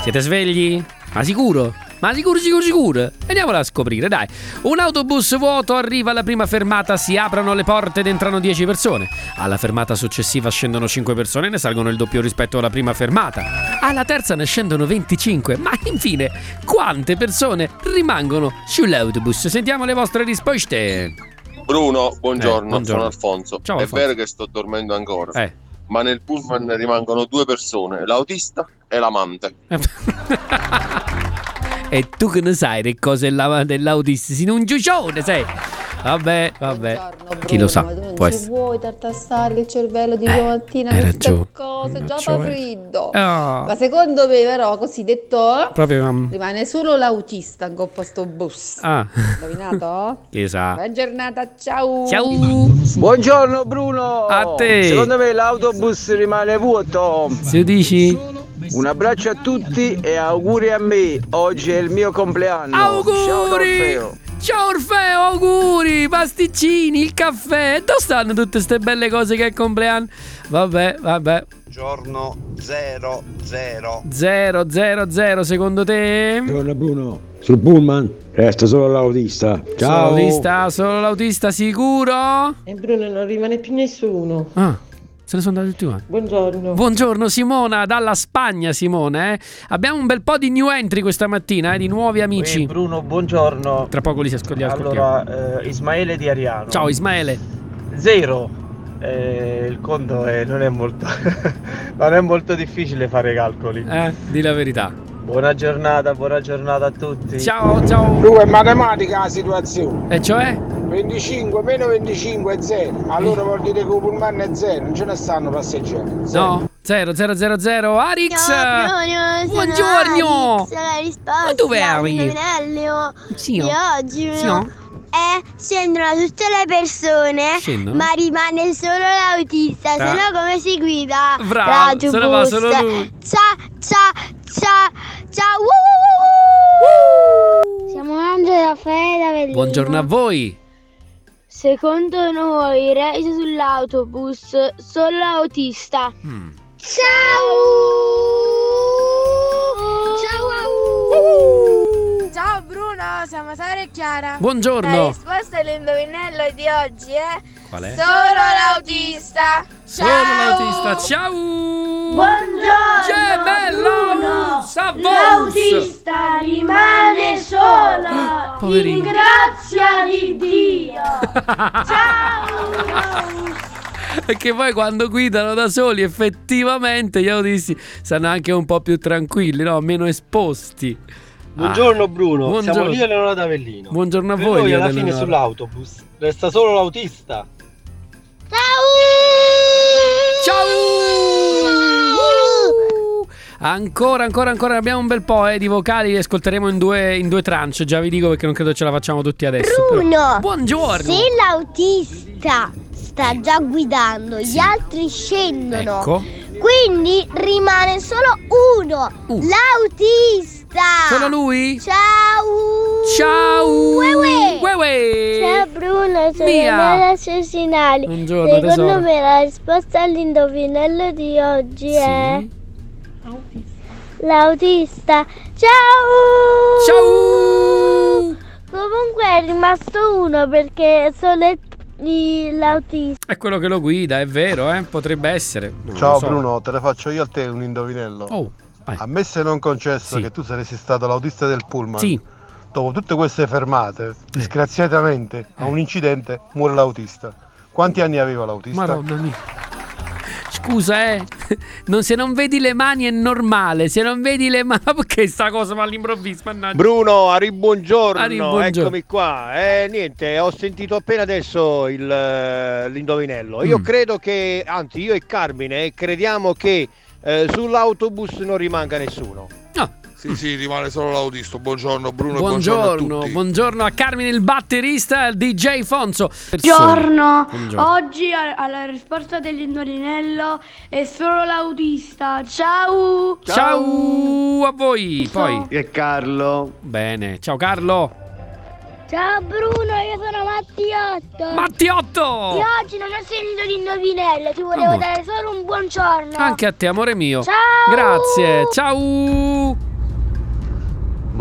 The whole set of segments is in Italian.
Siete svegli? Ma sicuro? Ma sicuro? Andiamola a scoprire, dai. Un autobus vuoto arriva alla prima fermata, si aprono le porte ed entrano 10 persone. Alla fermata successiva scendono 5 persone e ne salgono il doppio rispetto alla prima fermata. Alla terza ne scendono 25. Ma infine, quante persone rimangono sull'autobus? Sentiamo le vostre risposte. Bruno, buongiorno. Sono Alfonso. Ciao, È Alfonso. vero che sto dormendo ancora, ma nel pullman rimangono 2 persone, l'autista e l'amante. E tu che ne sai le cose dell'autista? Sei un giugione, sei. Vabbè. Buongiorno, Chi lo sa, ma tu non può ci essere. vuoi tartassare il cervello di domattina hai questa ragione. cosa, già ragione. fa freddo. Oh. Ma secondo me però, così detto, Proprio. rimane solo l'autista in coppa sto bus. Indovinato? Chissà. Buona giornata, ciao. Ciao. Buongiorno Bruno. A te. Secondo me l'autobus rimane vuoto. Se dici? Un abbraccio a tutti e auguri a me. Oggi è il mio compleanno. Auguri. Ciao Orfeo. Ciao Orfeo, auguri, pasticcini, il caffè. Dove stanno tutte queste belle cose che è il compleanno? Vabbè. Giorno 00. 000 secondo te? Buongiorno Bruno. Sul pullman resta solo l'autista. Ciao. Solo l'autista sicuro? E Bruno non rimane più nessuno. Se ne sono andati tutti quanti. Buongiorno Simona, dalla Spagna Simone. Abbiamo un bel po' di new entry questa mattina, di nuovi amici. Bruno, buongiorno. Tra poco li ascoltiamo. Allora, Ismaele di Ariano. Ciao Ismaele. 0. Il conto non è molto non è molto difficile fare calcoli. Di la verità. Buona giornata a tutti. Ciao. Tu è matematica la situazione. E cioè? 25 meno 25 è 0. Allora vuol dire che il pullman è 0. Non ce ne stanno passeggeri. No. 0. Arix. Ciao Bruno, Buongiorno. Sono la risposta. Ma dove eri? All'indovinello Sì. di oggi. Sì, no? Scendono tutte le persone, Scendono? ma rimane solo l'autista, se no come si guida? Bravo, se ne va l'autobus? solo lui. Ciao. Siamo Angela Raffaele da Avellino. Buongiorno a voi. Secondo noi reise sull'autobus solo l'autista. Ciao Bruno, siamo Sara e Chiara. Buongiorno. La risposta all'indovinello di oggi è Qual è? solo l'autista. Solo l'autista. Ciao. Buongiorno Gemello. L'autista rimane solo. Poverino. In grazia di Dio. Ciao. Perché poi quando guidano da soli effettivamente gli autisti stanno anche un po' più tranquilli, no? Meno esposti. Buongiorno Bruno, buongiorno. siamo Lio e Leonora d'Avellino. Buongiorno a Per voi. noi Lio alla e fine Leonora. sull'autobus resta solo l'autista. Ancora abbiamo un bel po' di vocali, li ascolteremo in due tranche. Già vi dico perché non credo ce la facciamo tutti adesso. Bruno, Però. Buongiorno. se l'autista sta già guidando, gli altri scendono. Ecco. Quindi rimane solo uno, l'autista. Solo lui? Ciao. Uè. Ciao Bruno, sono Mia. Nella Cessinali. Buongiorno, Secondo tesoro. me la risposta all'indovinello di oggi è l'autista. Ciao. Comunque è rimasto uno perché sono l'autista. È quello che lo guida, è vero, potrebbe essere. Non Ciao lo so. Bruno, te ne faccio io a te un indovinello. Vai. Ammesso e non concesso Sì. che tu saresti stato l'autista del pullman. Sì. Dopo tutte queste fermate, disgraziatamente, a un incidente muore l'autista. Quanti anni aveva l'autista? Madonna mia. Scusa, se non vedi le mani è normale. Se non vedi le mani, perché sta cosa ma all'improvviso, mannaggia. Bruno, buongiorno, buongiorno. eccomi qua. Niente, ho sentito appena adesso l'indovinello. Io credo che, anzi io e Carmine crediamo che sull'autobus non rimanga nessuno. Sì, rimane solo l'autista. Buongiorno Bruno, buongiorno a tutti. Buongiorno a Carmine il batterista, il DJ Fonso. Buongiorno. Buongiorno. Oggi alla risposta dell'indovinello è solo l'autista. Ciao. Ciao a voi. Poi E Carlo. bene, ciao Carlo. Ciao Bruno, io sono Mattiotto. Mattiotto. Io oggi non ho sentito l'indovinello, ti volevo Amore. dare solo un buongiorno. Anche a te amore mio. Ciao. Grazie. Ciao.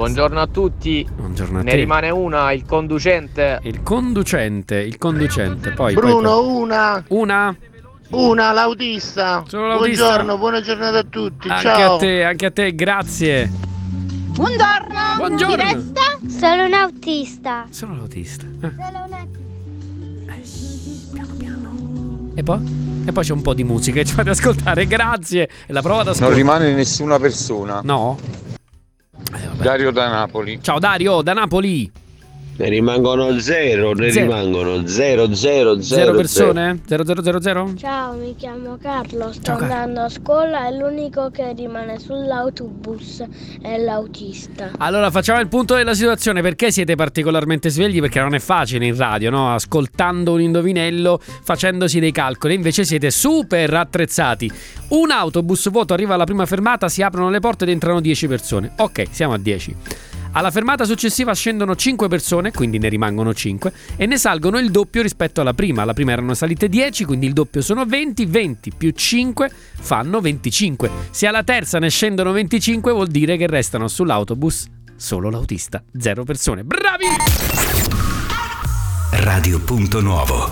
Buongiorno a tutti. Buongiorno a Ne te. rimane una, il conducente. Il conducente. Poi Bruno, una. una, l'autista. Solo l'autista. Buongiorno, buona giornata a tutti. Anche Ciao. anche a te, grazie. Buongiorno. Chi resta? Solo un autista. Sono l'autista. Solo un Piano. E poi c'è un po' di musica che ci fate ascoltare, grazie. E la prova d'ascolto. Non rimane nessuna persona. No? Dario da Napoli. Ciao Dario, da Napoli. Ne rimangono zero. Zero persone? 0. Ciao, mi chiamo Carlo, sto Ciao, Carlo. andando a scuola e l'unico che rimane sull'autobus è l'autista. Allora facciamo il punto della situazione. Perché siete particolarmente svegli? Perché non è facile in radio, no? Ascoltando un indovinello, facendosi dei calcoli. Invece siete super attrezzati. Un autobus vuoto arriva alla prima fermata, si aprono le porte ed entrano 10 persone. Ok, siamo a 10. Alla fermata successiva scendono 5 persone, quindi ne rimangono 5, e ne salgono il doppio rispetto alla prima. Alla prima erano salite 10, quindi il doppio sono 20, 20 più 5 fanno 25. Se alla terza ne scendono 25 vuol dire che restano sull'autobus solo l'autista, 0 persone. Bravi! Radio Punto Nuovo.